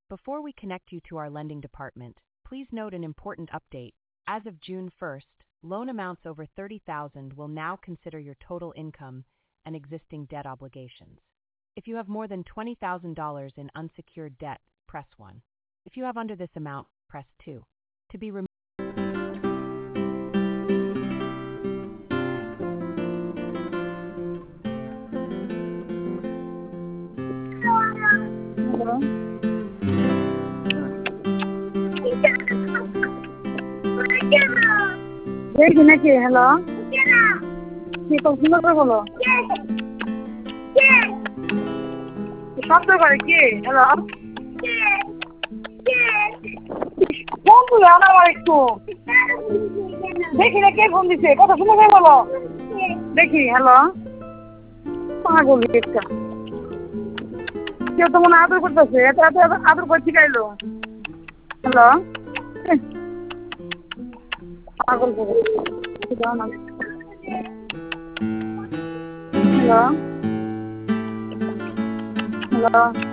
Before we connect you to our lending department, please note an important update. As of June 1st, loan amounts over $30,000 will now consider your total income and existing debt obligations. If you have more than $20,000 in unsecured debt, press 1. If you have under this amount, press 2. To be removed. Hello? দেখি নাকি hello কি সুন্দর করে বলো শব্দ করে কি hello phone তুলে আনা আমার একটু দেখি না কে ফোন দিছে কথা সুন্দর করে বলো দেখি হ্যালো পাগল একটা কেউ তো মনে আদর করতেছে এত এত আদর করে শিখাইলো হ্যালো পাগল করে হ্যালো হ্যালো